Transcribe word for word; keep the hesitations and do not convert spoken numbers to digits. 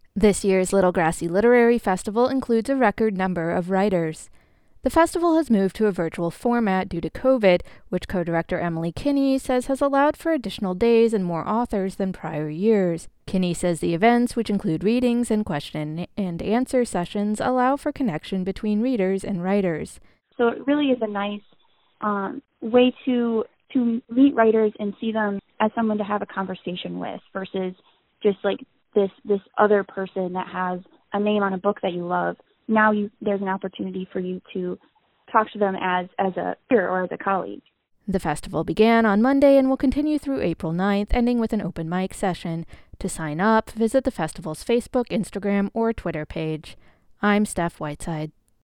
This year's Little Grassy Literary Festival includes a record number of writers. The festival has moved to a virtual format due to COVID, which co-director Emily Kinney says has allowed for additional days and more authors than prior years. Kinney says the events, which include readings and question and answer sessions, allow for connection between readers and writers. So it really is a nice um, way to to meet writers and see them as someone to have a conversation with versus just like this this other person that has a name on a book that you love. Now you, there's an opportunity for you to talk to them as, as a peer or as a colleague. The festival began on Monday and will continue through April ninth, ending with an open mic session. To sign up, visit the festival's Facebook, Instagram, or Twitter page. I'm Steph Whiteside.